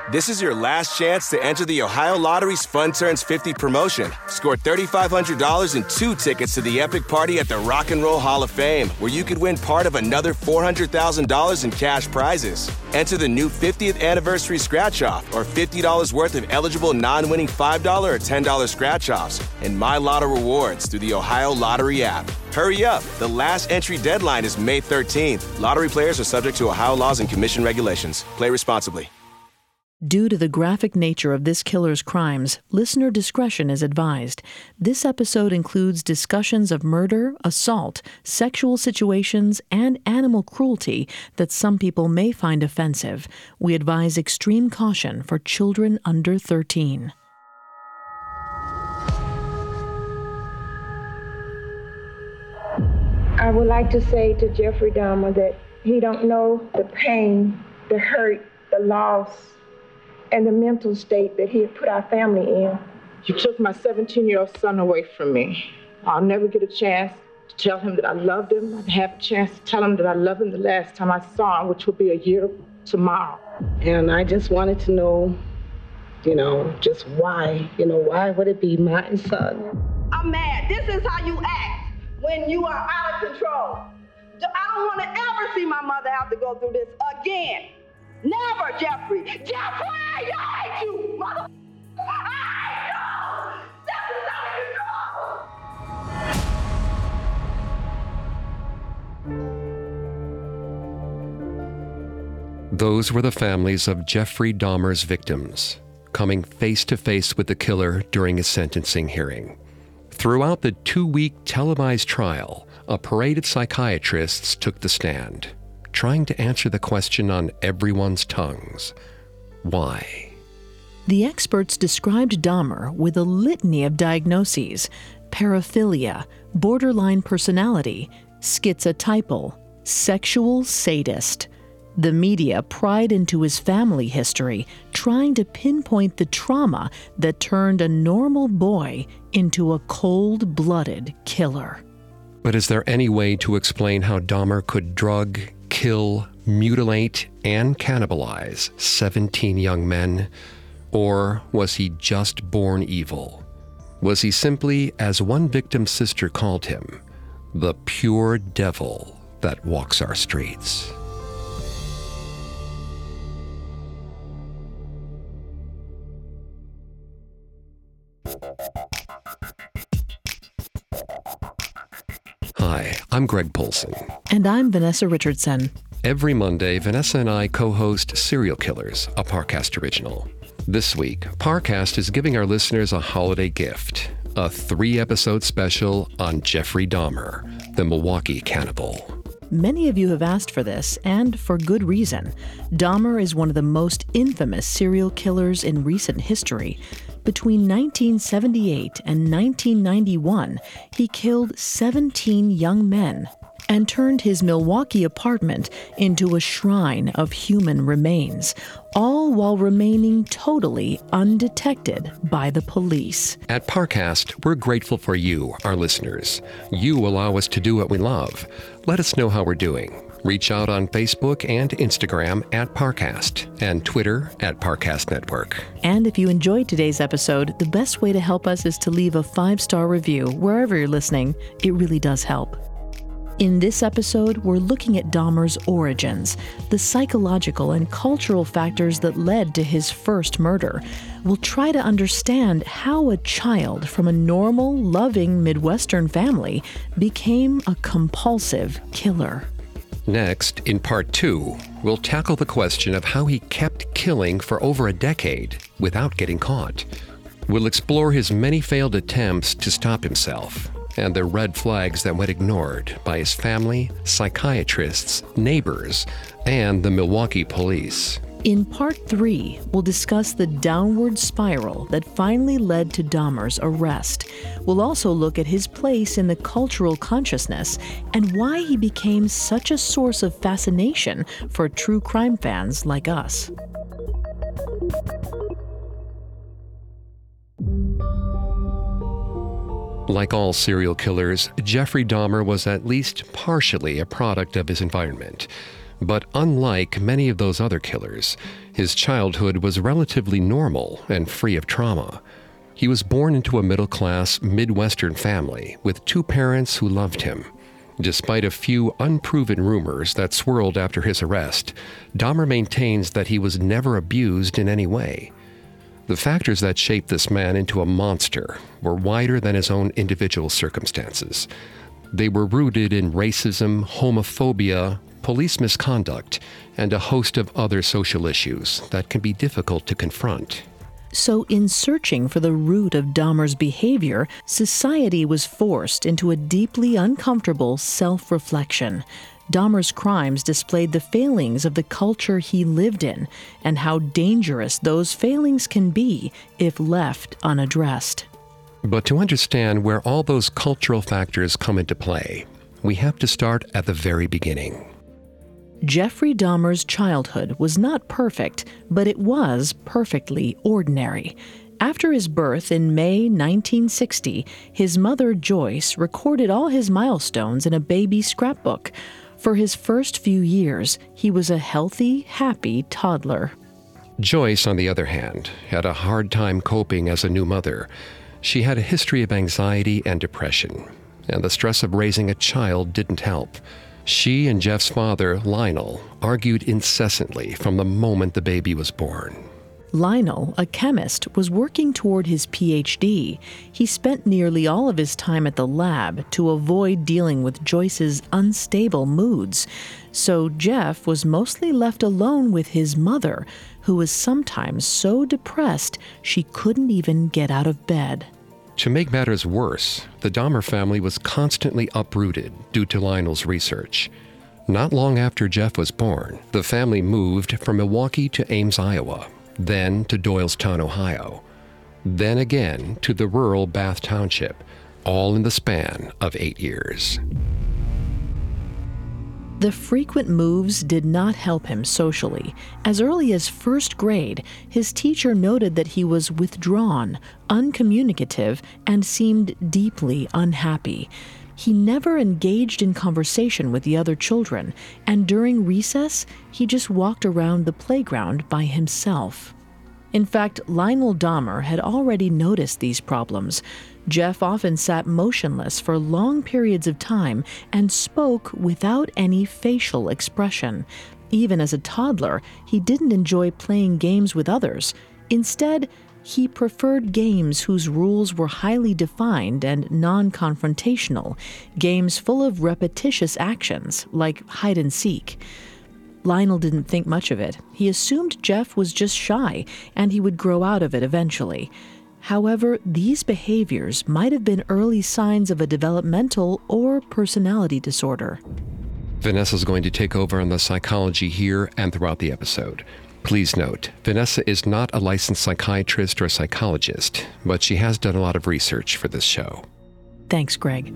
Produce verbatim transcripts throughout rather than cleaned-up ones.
This is your last chance to enter the Ohio Lottery's Fun Turns fifty promotion. Score three thousand five hundred dollars and two tickets to the epic party at the Rock and Roll Hall of Fame, where you could win part of another four hundred thousand dollars in cash prizes. Enter the new fiftieth anniversary scratch-off or fifty dollars worth of eligible non-winning five dollars or ten dollars scratch-offs and My Lotto rewards through the Ohio Lottery app. Hurry up. The last entry deadline is May thirteenth. Lottery players are subject to Ohio laws and commission regulations. Play responsibly. Due to the graphic nature of this killer's crimes, listener discretion is advised. This episode includes discussions of murder, assault, sexual situations, and animal cruelty that some people may find offensive. We advise extreme caution for children under thirteen. I would like to say to Jeffrey Dahmer that he don't know the pain, the hurt, the loss, and the mental state that he had put our family in. You took my seventeen-year-old son away from me. I'll never get a chance to tell him that I loved him. I'd have a chance to tell him that I loved him the last time I saw him, which will be a year tomorrow. And I just wanted to know, you know, just why, you know, why would it be my son? I'm mad. This is how you act when you are out of control. I don't want to ever see my mother have to go through this again. Never, Jeffrey! Jeffrey! I hate you, mother... I hate you! Jeffrey's out of control! Those were the families of Jeffrey Dahmer's victims, coming face to face with the killer during his sentencing hearing. Throughout the two-week televised trial, a parade of psychiatrists took the stand, trying to answer the question on everyone's tongues: why? The experts described Dahmer with a litany of diagnoses: paraphilia, borderline personality, schizotypal, sexual sadist. The media pried into his family history, trying to pinpoint the trauma that turned a normal boy into a cold-blooded killer. But is there any way to explain how Dahmer could drug, kill, mutilate, and cannibalize seventeen young men? Or was he just born evil? Was he simply, as one victim's sister called him, the pure devil that walks our streets? Hi, I'm Greg Polson. And I'm Vanessa Richardson. Every Monday, Vanessa and I co-host Serial Killers, a Parcast original. This week, Parcast is giving our listeners a holiday gift, a three-episode special on Jeffrey Dahmer, the Milwaukee cannibal. Many of you have asked for this, and for good reason. Dahmer is one of the most infamous serial killers in recent history. Between nineteen seventy-eight and nineteen ninety-one, he killed seventeen young men and turned his Milwaukee apartment into a shrine of human remains, all while remaining totally undetected by the police. At Parcast, we're grateful for you, our listeners. You allow us to do what we love. Let us know how we're doing. Reach out on Facebook and Instagram at Parcast and Twitter at Parcast Network. And if you enjoyed today's episode, the best way to help us is to leave a five-star review wherever you're listening. It really does help. In this episode, we're looking at Dahmer's origins, the psychological and cultural factors that led to his first murder. We'll try to understand how a child from a normal, loving Midwestern family became a compulsive killer. Next, in part two, we'll tackle the question of how he kept killing for over a decade without getting caught. We'll explore his many failed attempts to stop himself and the red flags that went ignored by his family, psychiatrists, neighbors, and the Milwaukee police. In part three, we'll discuss the downward spiral that finally led to Dahmer's arrest. We'll also look at his place in the cultural consciousness and why he became such a source of fascination for true crime fans like us. Like all serial killers, Jeffrey Dahmer was at least partially a product of his environment. But unlike many of those other killers, his childhood was relatively normal and free of trauma. He was born into a middle-class Midwestern family with two parents who loved him. Despite a few unproven rumors that swirled after his arrest, Dahmer maintains that he was never abused in any way. The factors that shaped this man into a monster were wider than his own individual circumstances. They were rooted in racism, homophobia, police misconduct, and a host of other social issues that can be difficult to confront. So in searching for the root of Dahmer's behavior, society was forced into a deeply uncomfortable self-reflection. Dahmer's crimes displayed the failings of the culture he lived in and how dangerous those failings can be if left unaddressed. But to understand where all those cultural factors come into play, we have to start at the very beginning. Jeffrey Dahmer's childhood was not perfect, but it was perfectly ordinary. After his birth in May nineteen sixty, his mother, Joyce, recorded all his milestones in a baby scrapbook. For his first few years, he was a healthy, happy toddler. Joyce, on the other hand, had a hard time coping as a new mother. She had a history of anxiety and depression, and the stress of raising a child didn't help. She and Jeff's father, Lionel, argued incessantly from the moment the baby was born. Lionel, a chemist, was working toward his P H D. He spent nearly all of his time at the lab to avoid dealing with Joyce's unstable moods. So Jeff was mostly left alone with his mother, who was sometimes so depressed she couldn't even get out of bed. To make matters worse, the Dahmer family was constantly uprooted due to Lionel's research. Not long after Jeff was born, the family moved from Milwaukee to Ames, Iowa, then to Doylestown, Ohio, then again to the rural Bath Township, all in the span of eight years. The frequent moves did not help him socially. As early as first grade, his teacher noted that he was withdrawn, uncommunicative, and seemed deeply unhappy. He never engaged in conversation with the other children, and during recess, he just walked around the playground by himself. In fact, Lionel Dahmer had already noticed these problems. Jeff often sat motionless for long periods of time and spoke without any facial expression. Even as a toddler, he didn't enjoy playing games with others. Instead, he preferred games whose rules were highly defined and non-confrontational, games full of repetitious actions, like hide and seek. Lionel didn't think much of it. He assumed Jeff was just shy, and he would grow out of it eventually. However, these behaviors might have been early signs of a developmental or personality disorder. Vanessa's going to take over on the psychology here and throughout the episode. Please note, Vanessa is not a licensed psychiatrist or psychologist, but she has done a lot of research for this show. Thanks, Greg.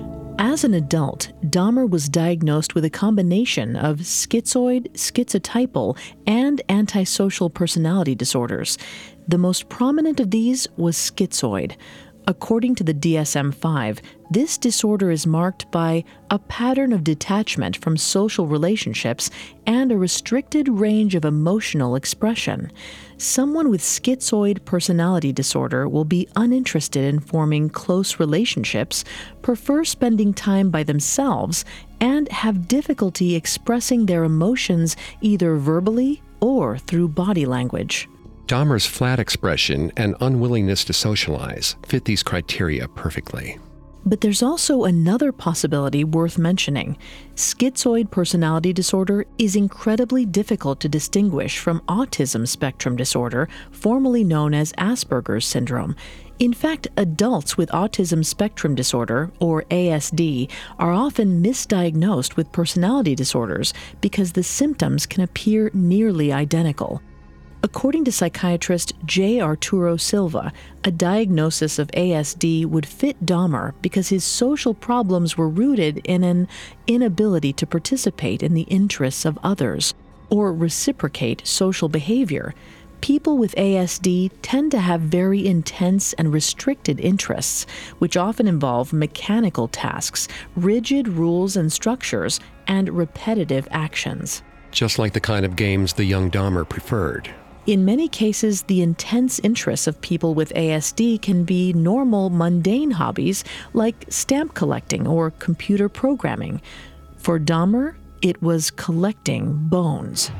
As an adult, Dahmer was diagnosed with a combination of schizoid, schizotypal, and antisocial personality disorders. The most prominent of these was schizoid. According to the D S M five, this disorder is marked by a pattern of detachment from social relationships and a restricted range of emotional expression. Someone with schizoid personality disorder will be uninterested in forming close relationships, prefer spending time by themselves, and have difficulty expressing their emotions either verbally or through body language. Dahmer's flat expression and unwillingness to socialize fit these criteria perfectly. But there's also another possibility worth mentioning. Schizoid personality disorder is incredibly difficult to distinguish from autism spectrum disorder, formerly known as Asperger's syndrome. In fact, adults with autism spectrum disorder, or A S D, are often misdiagnosed with personality disorders because the symptoms can appear nearly identical. According to psychiatrist J. Arturo Silva, a diagnosis of A S D would fit Dahmer because his social problems were rooted in an inability to participate in the interests of others or reciprocate social behavior. People with A S D tend to have very intense and restricted interests, which often involve mechanical tasks, rigid rules and structures, and repetitive actions. just like the kind of games the young Dahmer preferred. In many cases, the intense interests of people with A S D can be normal, mundane hobbies like stamp collecting or computer programming. For Dahmer, it was collecting bones.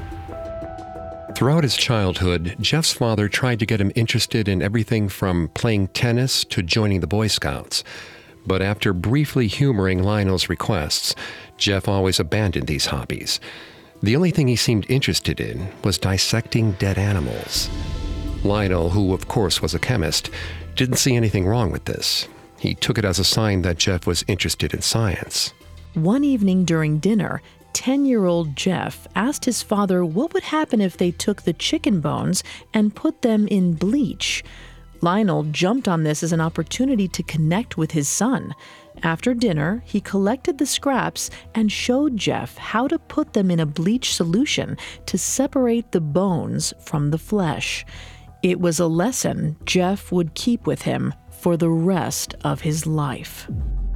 Throughout his childhood, Jeff's father tried to get him interested in everything from playing tennis to joining the Boy Scouts. But after briefly humoring Lionel's requests, Jeff always abandoned these hobbies. The only thing he seemed interested in was dissecting dead animals. Lionel, who of course was a chemist, didn't see anything wrong with this. He took it as a sign that Jeff was interested in science. One evening during dinner, ten-year-old Jeff asked his father what would happen if they took the chicken bones and put them in bleach. Lionel jumped on this as an opportunity to connect with his son. After dinner, he collected the scraps and showed Jeff how to put them in a bleach solution to separate the bones from the flesh. It was a lesson Jeff would keep with him for the rest of his life.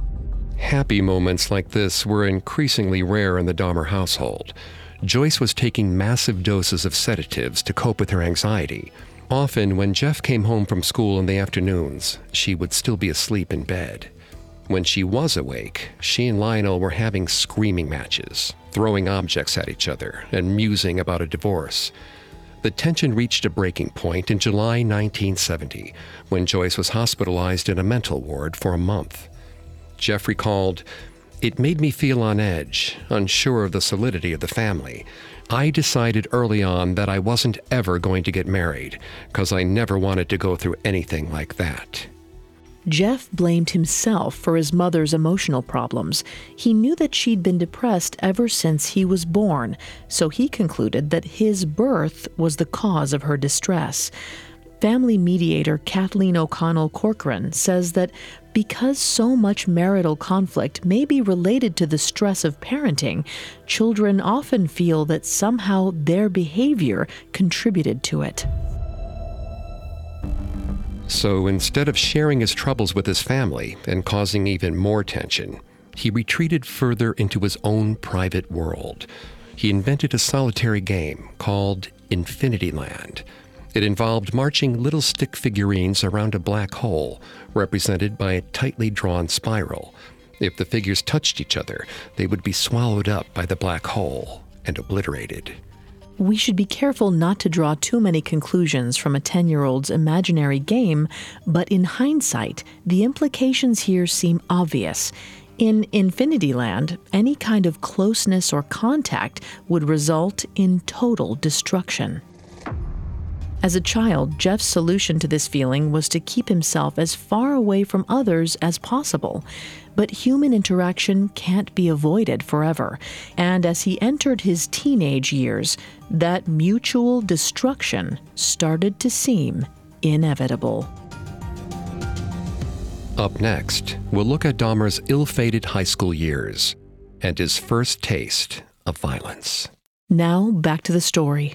Happy moments like this were increasingly rare in the Dahmer household. Joyce was taking massive doses of sedatives to cope with her anxiety. Often, when Jeff came home from school in the afternoons, she would still be asleep in bed. When she was awake, she and Lionel were having screaming matches, throwing objects at each other, and musing about a divorce. The tension reached a breaking point in July nineteen seventy, when Joyce was hospitalized in a mental ward for a month. Jeff recalled, "It made me feel on edge, unsure of the solidity of the family. I decided early on that I wasn't ever going to get married, because I never wanted to go through anything like that." Jeff blamed himself for his mother's emotional problems. He knew that she'd been depressed ever since he was born, so he concluded that his birth was the cause of her distress. Family mediator Kathleen O'Connell Corcoran says that because so much marital conflict may be related to the stress of parenting, children often feel that somehow their behavior contributed to it. So instead of sharing his troubles with his family and causing even more tension, he retreated further into his own private world. He invented a solitary game called Infinity Land. It involved marching little stick figurines around a black hole, represented by a tightly drawn spiral. If the figures touched each other, they would be swallowed up by the black hole and obliterated. We should be careful not to draw too many conclusions from a ten-year-old's imaginary game, but in hindsight, the implications here seem obvious. In Infinity Land, any kind of closeness or contact would result in total destruction. As a child, Jeff's solution to this feeling was to keep himself as far away from others as possible. But human interaction can't be avoided forever, and as he entered his teenage years, that mutual destruction started to seem inevitable. Up next, we'll look at Dahmer's ill-fated high school years and his first taste of violence. Now, back to the story.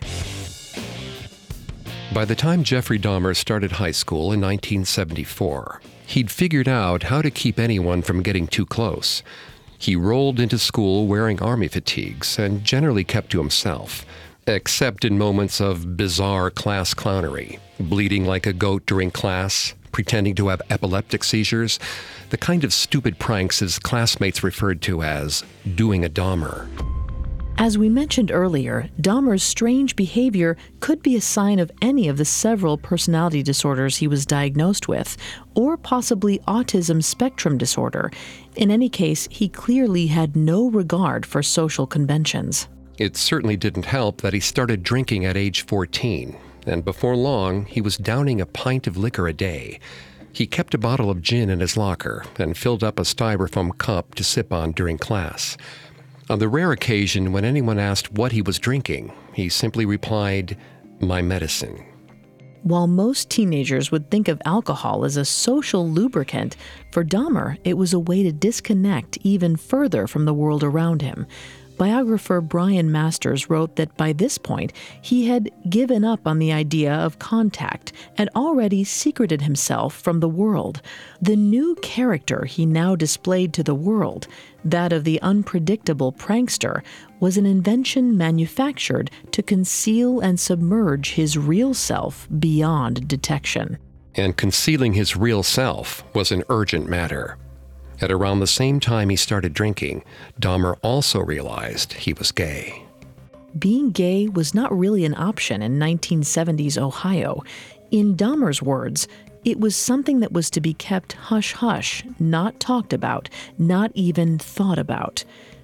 By the time Jeffrey Dahmer started high school in nineteen seventy-four, he'd figured out how to keep anyone from getting too close. He rolled into school wearing army fatigues and generally kept to himself, except in moments of bizarre class clownery, bleeding like a goat during class, pretending to have epileptic seizures, the kind of stupid pranks his classmates referred to as doing a Dahmer. As we mentioned earlier, Dahmer's strange behavior could be a sign of any of the several personality disorders he was diagnosed with, or possibly autism spectrum disorder. In any case, he clearly had no regard for social conventions. It certainly didn't help that he started drinking at age fourteen, and before long, he was downing a pint of liquor a day. He kept a bottle of gin in his locker and filled up a styrofoam cup to sip on during class. On the rare occasion when anyone asked what he was drinking, he simply replied, "My medicine." While most teenagers would think of alcohol as a social lubricant, for Dahmer, it was a way to disconnect even further from the world around him. Biographer Brian Masters wrote that by this point, he had given up on the idea of contact and already secreted himself from the world. The new character he now displayed to the world, that of the unpredictable prankster, was an invention manufactured to conceal and submerge his real self beyond detection. And concealing his real self was an urgent matter. At around the same time he started drinking, Dahmer also realized he was gay. Being gay was not really an option in nineteen seventies Ohio. In Dahmer's words, it was something that was to be kept hush-hush, not talked about, not even thought about.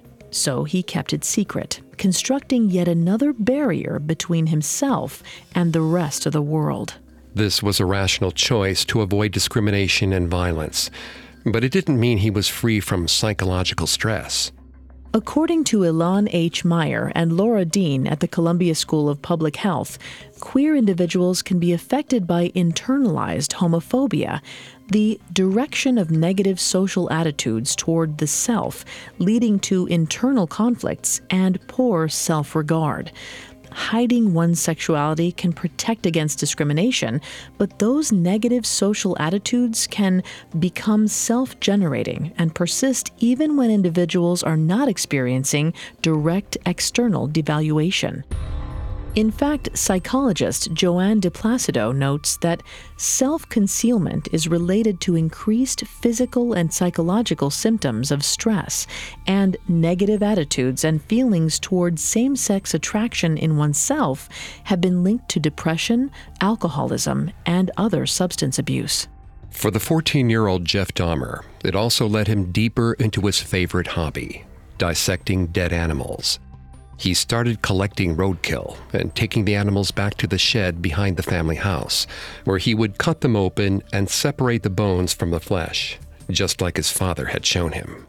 So he kept it secret, constructing yet another barrier between himself and the rest of the world. This was a rational choice to avoid discrimination and violence. But it didn't mean he was free from psychological stress. According to Ilan H. Meyer and Laura Dean at the Columbia School of Public Health, queer individuals can be affected by internalized homophobia, the direction of negative social attitudes toward the self, leading to internal conflicts and poor self-regard. Hiding one's sexuality can protect against discrimination, but those negative social attitudes can become self-generating and persist even when individuals are not experiencing direct external devaluation. In fact, psychologist Joanne DePlacido notes that self-concealment is related to increased physical and psychological symptoms of stress, and negative attitudes and feelings towards same-sex attraction in oneself have been linked to depression, alcoholism, and other substance abuse. For the fourteen-year-old Jeff Dahmer, it also led him deeper into his favorite hobby, dissecting dead animals. He started collecting roadkill and taking the animals back to the shed behind the family house, where he would cut them open and separate the bones from the flesh, just like his father had shown him.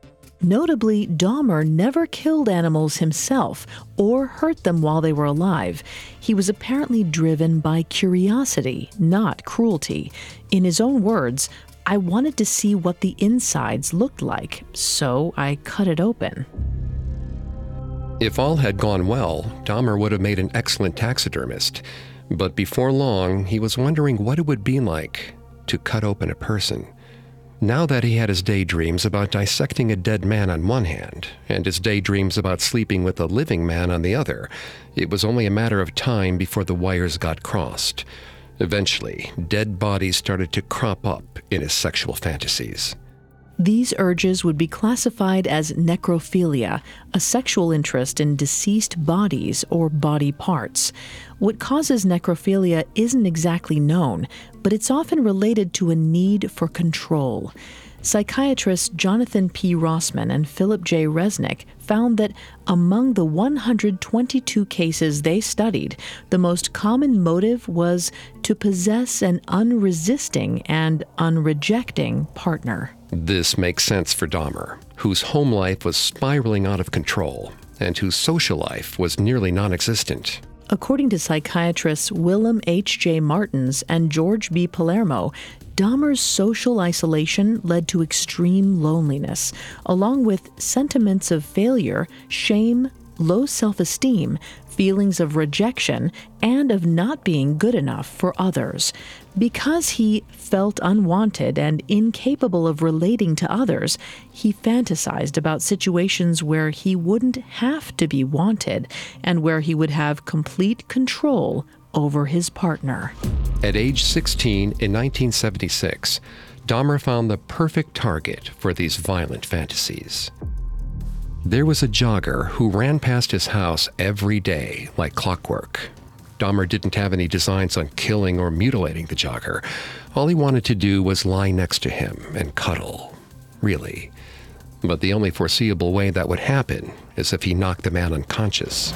Notably, Dahmer never killed animals himself or hurt them while they were alive. He was apparently driven by curiosity, not cruelty. In his own words, "I wanted to see what the insides looked like, so I cut it open." If all had gone well, Dahmer would have made an excellent taxidermist. But before long, he was wondering what it would be like to cut open a person. Now that he had his daydreams about dissecting a dead man on one hand, and his daydreams about sleeping with a living man on the other, it was only a matter of time before the wires got crossed. Eventually, dead bodies started to crop up in his sexual fantasies. These urges would be classified as necrophilia, a sexual interest in deceased bodies or body parts. What causes necrophilia isn't exactly known, but it's often related to a need for control. Psychiatrists Jonathan P. Rossman and Philip J. Resnick found that among the one hundred twenty-two cases they studied, the most common motive was to possess an unresisting and unrejecting partner. This makes sense for Dahmer, whose home life was spiraling out of control and whose social life was nearly non-existent. According to psychiatrists Willem H J. Martins and George B. Palermo, Dahmer's social isolation led to extreme loneliness, along with sentiments of failure, shame, low self-esteem, feelings of rejection, and of not being good enough for others. Because he felt unwanted and incapable of relating to others, he fantasized about situations where he wouldn't have to be wanted and where he would have complete control over his partner. At age sixteen in nineteen seventy-six, Dahmer found the perfect target for these violent fantasies. There was a jogger who ran past his house every day like clockwork. Dahmer didn't have any designs on killing or mutilating the jogger. All he wanted to do was lie next to him and cuddle. Really. But the only foreseeable way that would happen is if he knocked the man unconscious.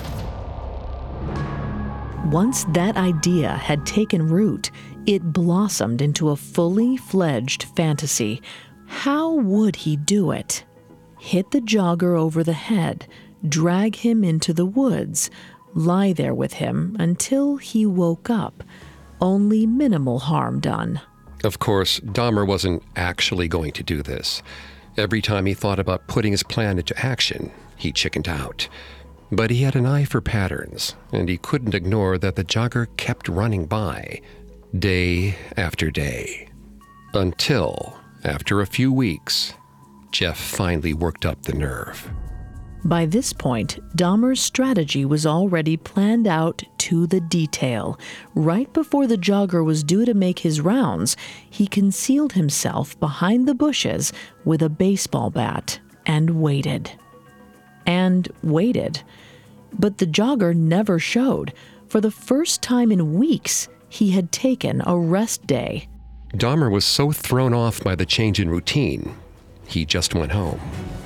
Once that idea had taken root, it blossomed into a fully fledged fantasy. How would he do it? Hit the jogger over the head, drag him into the woods, lie there with him until he woke up. Only minimal harm done. Of course, Dahmer wasn't actually going to do this. Every time he thought about putting his plan into action, he chickened out. But he had an eye for patterns, and he couldn't ignore that the jogger kept running by, day after day. Until, after a few weeks, Jeff finally worked up the nerve. By this point, Dahmer's strategy was already planned out to the detail. Right before the jogger was due to make his rounds, he concealed himself behind the bushes with a baseball bat and waited. And waited. But the jogger never showed. For the first time in weeks, he had taken a rest day. Dahmer was so thrown off by the change in routine, he just went home.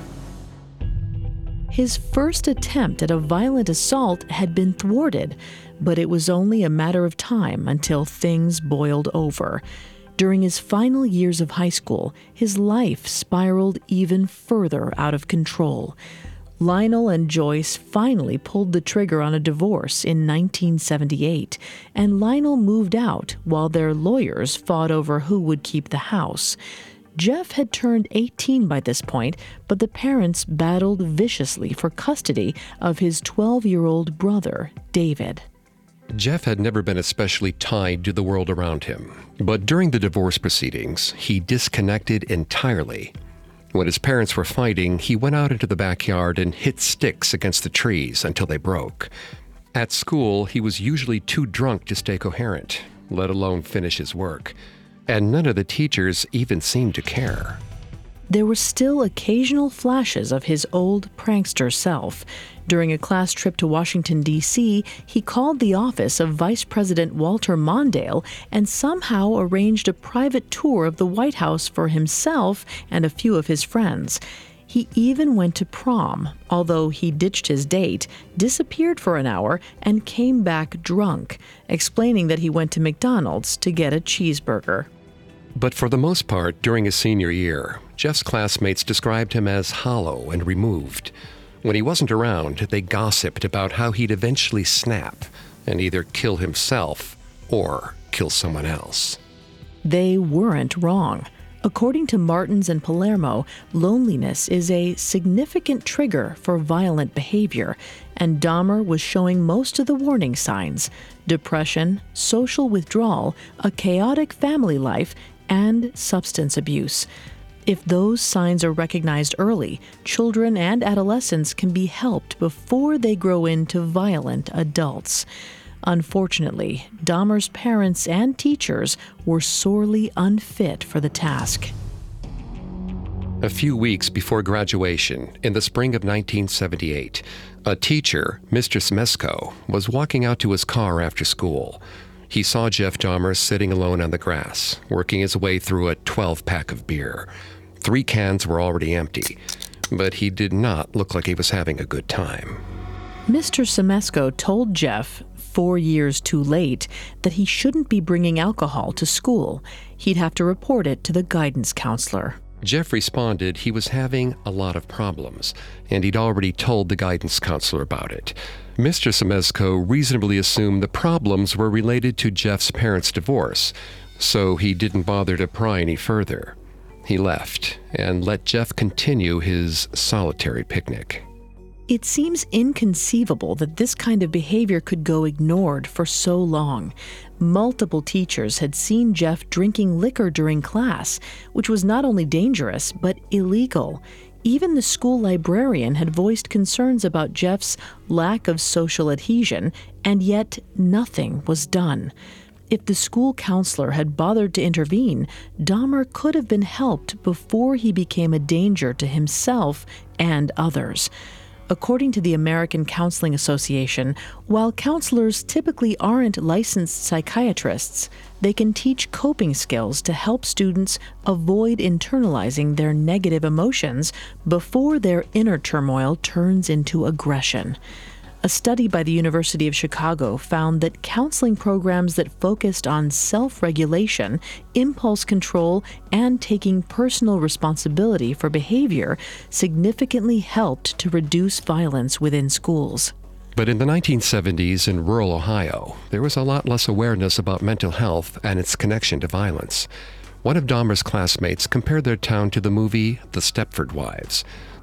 His first attempt at a violent assault had been thwarted, but it was only a matter of time until things boiled over. During his final years of high school, his life spiraled even further out of control. Lionel and Joyce finally pulled the trigger on a divorce in nineteen seventy-eight, and Lionel moved out while their lawyers fought over who would keep the house. Jeff had turned eighteen by this point, but the parents battled viciously for custody of his twelve-year-old brother, David. Jeff had never been especially tied to the world around him, but during the divorce proceedings, he disconnected entirely. When his parents were fighting, he went out into the backyard and hit sticks against the trees until they broke. At school, he was usually too drunk to stay coherent, let alone finish his work. And none of the teachers even seemed to care. There were still occasional flashes of his old prankster self. During a class trip to Washington, D C, he called the office of Vice President Walter Mondale and somehow arranged a private tour of the White House for himself and a few of his friends. He even went to prom, although he ditched his date, disappeared for an hour, and came back drunk, explaining that he went to McDonald's to get a cheeseburger. But for the most part, during his senior year, Jeff's classmates described him as hollow and removed. When he wasn't around, they gossiped about how he'd eventually snap and either kill himself or kill someone else. They weren't wrong. According to Martins and Palermo, loneliness is a significant trigger for violent behavior, and Dahmer was showing most of the warning signs: depression, social withdrawal, a chaotic family life, and substance abuse. If those signs are recognized early, children and adolescents can be helped before they grow into violent adults. Unfortunately, Dahmer's parents and teachers were sorely unfit for the task. A few weeks before graduation, in the spring of nineteen seventy-eight, a teacher, Mister Smesco, was walking out to his car after school. He saw Jeff Dahmer sitting alone on the grass, working his way through a twelve-pack of beer. Three cans were already empty, but he did not look like he was having a good time. Mister Smesco told Jeff, four years too late, that he shouldn't be bringing alcohol to school. He'd have to report it to the guidance counselor. Jeff responded he was having a lot of problems, and he'd already told the guidance counselor about it. Mister Smesco reasonably assumed the problems were related to Jeff's parents' divorce, so he didn't bother to pry any further. He left and let Jeff continue his solitary picnic. It seems inconceivable that this kind of behavior could go ignored for so long. Multiple teachers had seen Jeff drinking liquor during class, which was not only dangerous, but illegal. Even the school librarian had voiced concerns about Jeff's lack of social adhesion, and yet nothing was done. If the school counselor had bothered to intervene, Dahmer could have been helped before he became a danger to himself and others. According to the American Counseling Association, while counselors typically aren't licensed psychiatrists, they can teach coping skills to help students avoid internalizing their negative emotions before their inner turmoil turns into aggression. A study by the University of Chicago found that counseling programs that focused on self-regulation, impulse control, and taking personal responsibility for behavior significantly helped to reduce violence within schools. But in the nineteen seventies in rural Ohio, there was a lot less awareness about mental health and its connection to violence. One of Dahmer's classmates compared their town to the movie The Stepford Wives.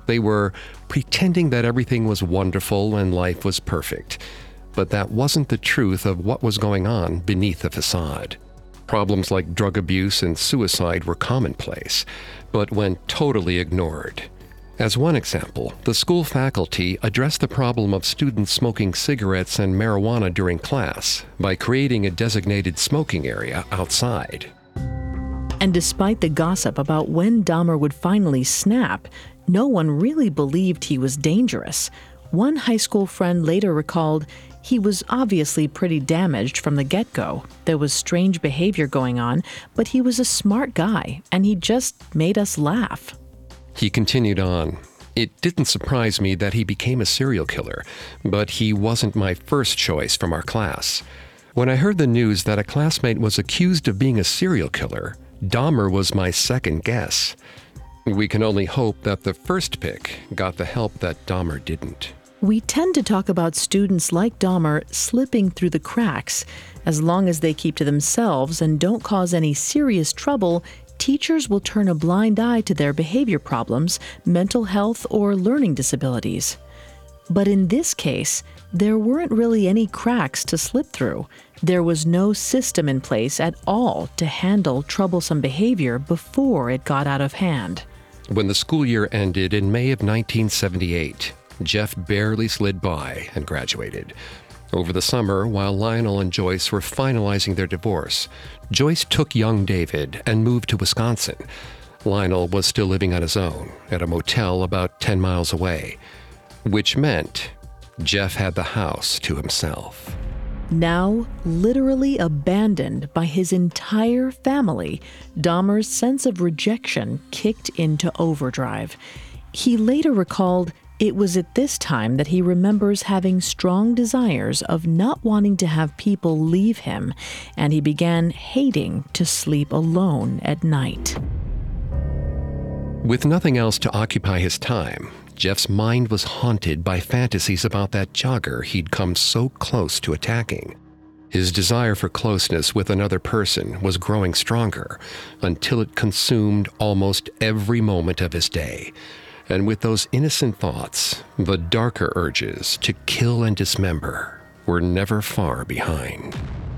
They were pretending that everything was wonderful and life was perfect. But that wasn't the truth of what was going on beneath the facade. Problems like drug abuse and suicide were commonplace, but went totally ignored. As one example, the school faculty addressed the problem of students smoking cigarettes and marijuana during class by creating a designated smoking area outside. And despite the gossip about when Dahmer would finally snap, no one really believed he was dangerous. One high school friend later recalled, "He was obviously pretty damaged from the get-go. There was strange behavior going on, but he was a smart guy, and he just made us laugh." He continued on. "It didn't surprise me that he became a serial killer, but he wasn't my first choice from our class. When I heard the news that a classmate was accused of being a serial killer, Dahmer was my second guess. We can only hope that the first pick got the help that Dahmer didn't." We tend to talk about students like Dahmer slipping through the cracks. As long as they keep to themselves and don't cause any serious trouble, teachers will turn a blind eye to their behavior problems, mental health, or learning disabilities. But in this case, there weren't really any cracks to slip through. There was no system in place at all to handle troublesome behavior before it got out of hand. When the school year ended in May of nineteen seventy-eight, Jeff barely slid by and graduated. Over the summer, while Lionel and Joyce were finalizing their divorce, Joyce took young David and moved to Wisconsin. Lionel was still living on his own at a motel about ten miles away, which meant Jeff had the house to himself. Now, literally abandoned by his entire family, Dahmer's sense of rejection kicked into overdrive. He later recalled, "It was at this time that he remembers having strong desires of not wanting to have people leave him, and he began hating to sleep alone at night." With nothing else to occupy his time, Jeff's mind was haunted by fantasies about that jogger he'd come so close to attacking. His desire for closeness with another person was growing stronger until it consumed almost every moment of his day. And with those innocent thoughts, the darker urges to kill and dismember were never far behind.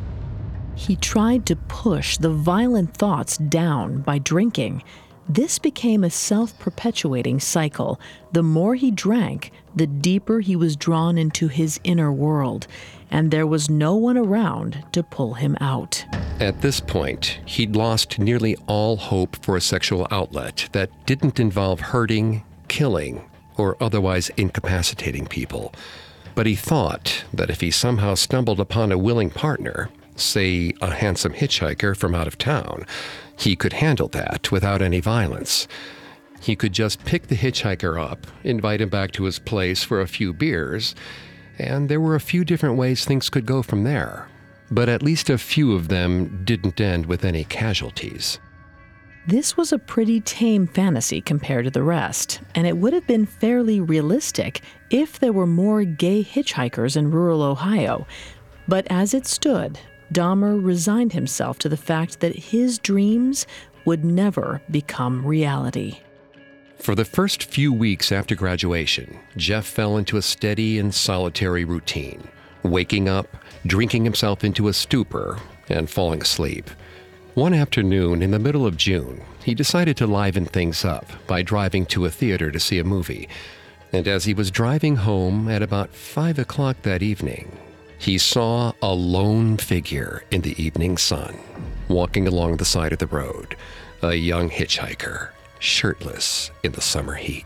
He tried to push the violent thoughts down by drinking. This became a self-perpetuating cycle. The more he drank, the deeper he was drawn into his inner world, and there was no one around to pull him out. At this point, he'd lost nearly all hope for a sexual outlet that didn't involve hurting, killing, or otherwise incapacitating people. But he thought that if he somehow stumbled upon a willing partner, say a handsome hitchhiker from out of town, he could handle that without any violence. He could just pick the hitchhiker up, invite him back to his place for a few beers, and there were a few different ways things could go from there. But at least a few of them didn't end with any casualties. This was a pretty tame fantasy compared to the rest, and it would have been fairly realistic if there were more gay hitchhikers in rural Ohio. But as it stood, Dahmer resigned himself to the fact that his dreams would never become reality. For the first few weeks after graduation, Jeff fell into a steady and solitary routine, waking up, drinking himself into a stupor, and falling asleep. One afternoon in the middle of June, he decided to liven things up by driving to a theater to see a movie. And as he was driving home at about five o'clock that evening, he saw a lone figure in the evening sun, walking along the side of the road, a young hitchhiker, shirtless in the summer heat.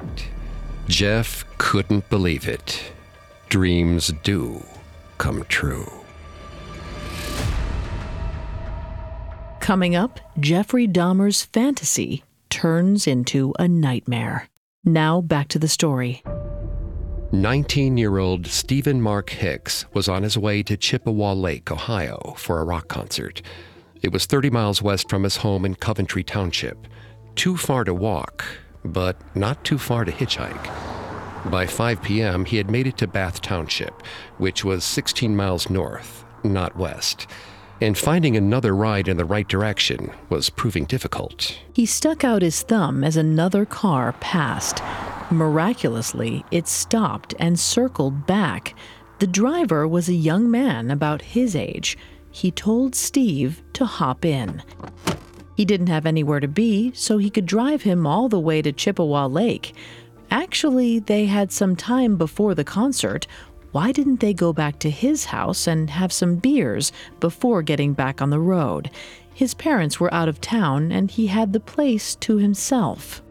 Jeff couldn't believe it. Dreams do come true. Coming up, Jeffrey Dahmer's fantasy turns into a nightmare. Now back to the story. nineteen-year-old Stephen Mark Hicks was on his way to Chippewa Lake, Ohio, for a rock concert. It was thirty miles west from his home in Coventry Township. Too far to walk, but not too far to hitchhike. By five p.m., he had made it to Bath Township, which was sixteen miles north, not west. And finding another ride in the right direction was proving difficult. He stuck out his thumb as another car passed. Miraculously, it stopped and circled back. The driver was a young man about his age. He told Steve to hop in. He didn't have anywhere to be, so he could drive him all the way to Chippewa Lake. Actually, they had some time before the concert. Why didn't they go back to his house and have some beers before getting back on the road? His parents were out of town, and he had the place to himself.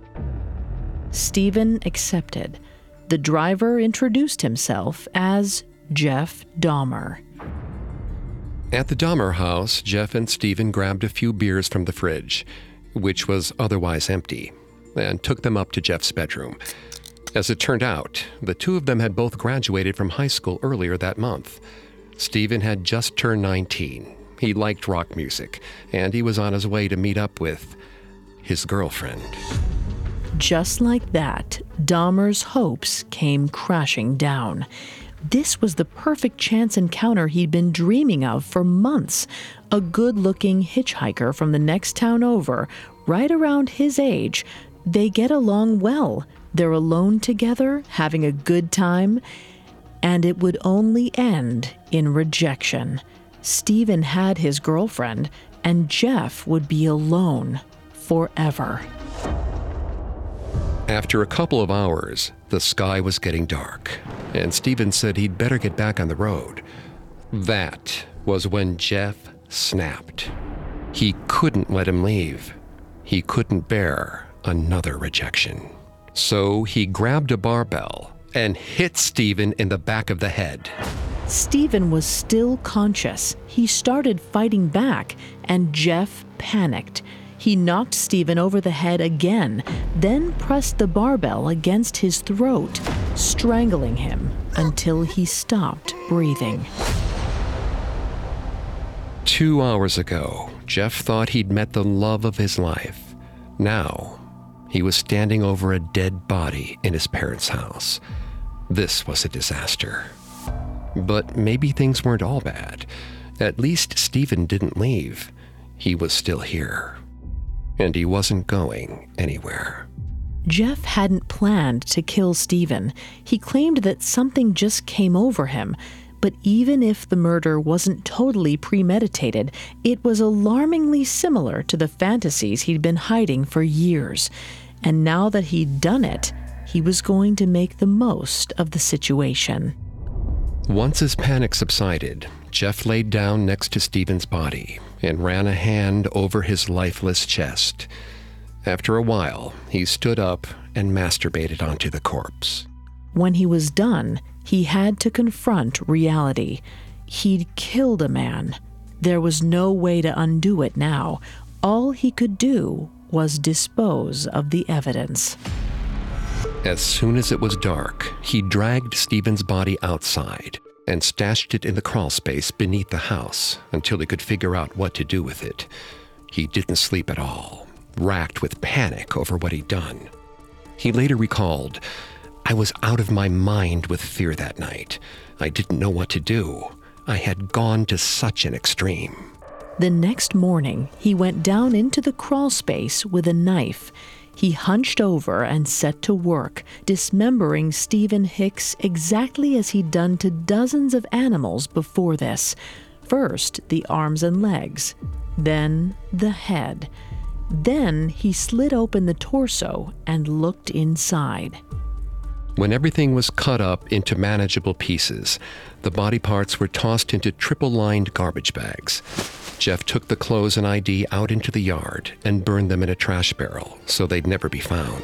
Stephen accepted. The driver introduced himself as Jeff Dahmer. At the Dahmer house, Jeff and Stephen grabbed a few beers from the fridge, which was otherwise empty, and took them up to Jeff's bedroom. As it turned out, the two of them had both graduated from high school earlier that month. Stephen had just turned nineteen. He liked rock music, and he was on his way to meet up with his girlfriend. Just like that, Dahmer's hopes came crashing down. This was the perfect chance encounter he'd been dreaming of for months. A good-looking hitchhiker from the next town over, right around his age. They get along well. They're alone together, having a good time, and it would only end in rejection. Stephen had his girlfriend, and Jeff would be alone forever. After a couple of hours, the sky was getting dark, and Stephen said he'd better get back on the road. That was when Jeff snapped. He couldn't let him leave. He couldn't bear another rejection. So he grabbed a barbell and hit Stephen in the back of the head. Stephen was still conscious. He started fighting back, and Jeff panicked. He knocked Stephen over the head again, then pressed the barbell against his throat, strangling him until he stopped breathing. Two hours ago, Jeff thought he'd met the love of his life. Now, he was standing over a dead body in his parents' house. This was a disaster. But maybe things weren't all bad. At least Stephen didn't leave. He was still here. And he wasn't going anywhere. Jeff hadn't planned to kill Stephen. He claimed that something just came over him. But even if the murder wasn't totally premeditated, it was alarmingly similar to the fantasies he'd been hiding for years. And now that he'd done it, he was going to make the most of the situation. Once his panic subsided, Jeff laid down next to Stephen's body and ran a hand over his lifeless chest. After a while, he stood up and masturbated onto the corpse. When he was done, he had to confront reality. He'd killed a man. There was no way to undo it now. All he could do was dispose of the evidence. As soon as it was dark, he dragged Stephen's body outside and stashed it in the crawl space beneath the house until he could figure out what to do with it. He didn't sleep at all, racked with panic over what he'd done. He later recalled, "I was out of my mind with fear that night. I didn't know what to do. I had gone to such an extreme." The next morning, he went down into the crawl space with a knife. He hunched over and set to work, dismembering Stephen Hicks exactly as he'd done to dozens of animals before this. First, the arms and legs, then the head. Then he slit open the torso and looked inside. When everything was cut up into manageable pieces, the body parts were tossed into triple-lined garbage bags. Jeff took the clothes and I D out into the yard and burned them in a trash barrel so they'd never be found.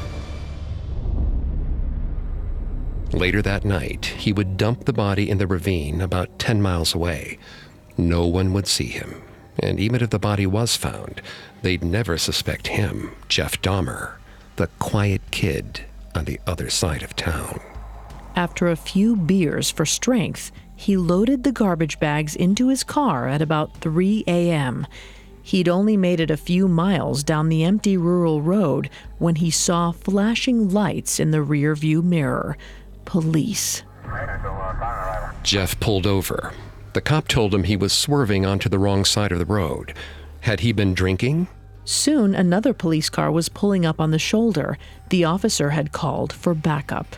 Later that night, he would dump the body in the ravine about ten miles away. No one would see him, and even if the body was found, they'd never suspect him, Jeff Dahmer, the quiet kid on the other side of town. After a few beers for strength, he loaded the garbage bags into his car at about three a.m. He'd only made it a few miles down the empty rural road when he saw flashing lights in the rearview mirror. Police. Jeff pulled over. The cop told him he was swerving onto the wrong side of the road. Had he been drinking? Soon, another police car was pulling up on the shoulder. The officer had called for backup.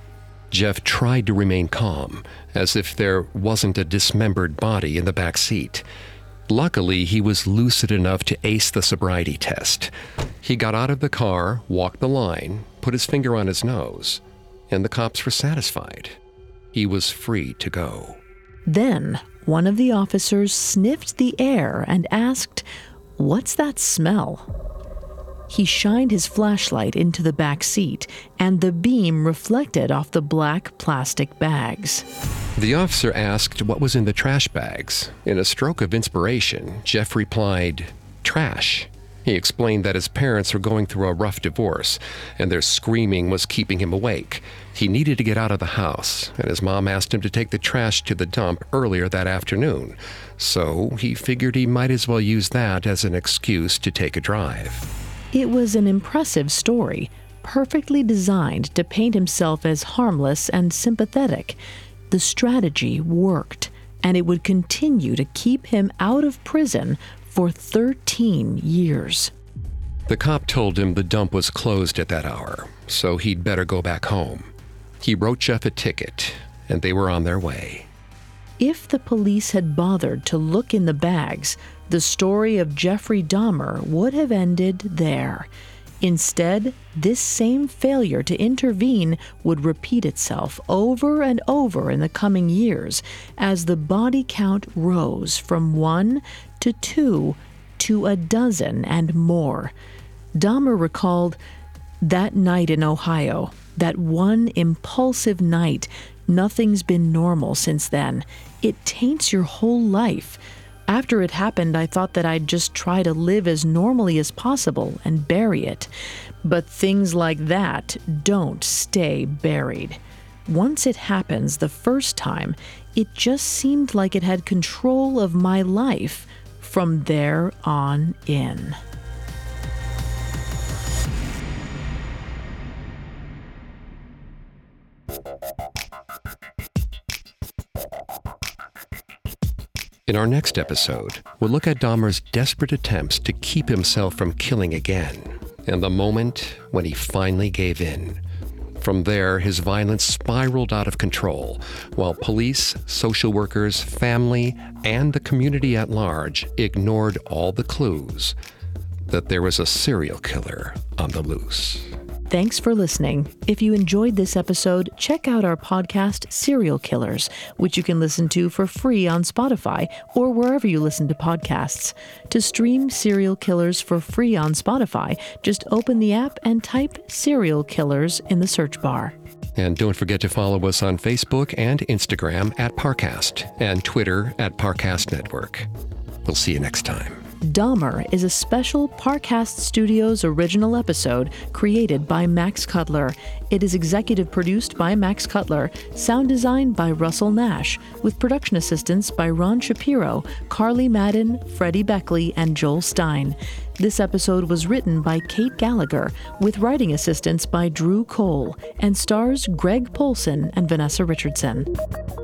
Jeff tried to remain calm, as if there wasn't a dismembered body in the back seat. Luckily, he was lucid enough to ace the sobriety test. He got out of the car, walked the line, put his finger on his nose, and the cops were satisfied. He was free to go. Then, one of the officers sniffed the air and asked, "What's that smell?" He shined his flashlight into the back seat, and the beam reflected off the black plastic bags. The officer asked what was in the trash bags. In a stroke of inspiration, Jeff replied, "Trash." He explained that his parents were going through a rough divorce, and their screaming was keeping him awake. He needed to get out of the house, and his mom asked him to take the trash to the dump earlier that afternoon. So he figured he might as well use that as an excuse to take a drive. It was an impressive story, perfectly designed to paint himself as harmless and sympathetic. The strategy worked, and it would continue to keep him out of prison for thirteen years. The cop told him the dump was closed at that hour, so he'd better go back home. He wrote Jeff a ticket, and they were on their way. If the police had bothered to look in the bags, the story of Jeffrey Dahmer would have ended there. Instead, this same failure to intervene would repeat itself over and over in the coming years as the body count rose from one to two to a dozen and more. Dahmer recalled, "That night in Ohio, that one impulsive night, nothing's been normal since then. It taints your whole life. After it happened, I thought that I'd just try to live as normally as possible and bury it. But things like that don't stay buried. Once it happens the first time, it just seemed like it had control of my life from there on in." In our next episode, we'll look at Dahmer's desperate attempts to keep himself from killing again, and the moment when he finally gave in. From there, his violence spiraled out of control, while police, social workers, family, and the community at large ignored all the clues that there was a serial killer on the loose. Thanks for listening. If you enjoyed this episode, check out our podcast, Serial Killers, which you can listen to for free on Spotify or wherever you listen to podcasts. To stream Serial Killers for free on Spotify, just open the app and type Serial Killers in the search bar. And don't forget to follow us on Facebook and Instagram at Parcast and Twitter at Parcast Network. We'll see you next time. Dahmer is a special Parcast Studios original episode created by Max Cutler. It is executive produced by Max Cutler, sound designed by Russell Nash, with production assistance by Ron Shapiro, Carly Madden, Freddie Beckley, and Joel Stein. This episode was written by Kate Gallagher, with writing assistance by Drew Cole, and stars Greg Polson and Vanessa Richardson.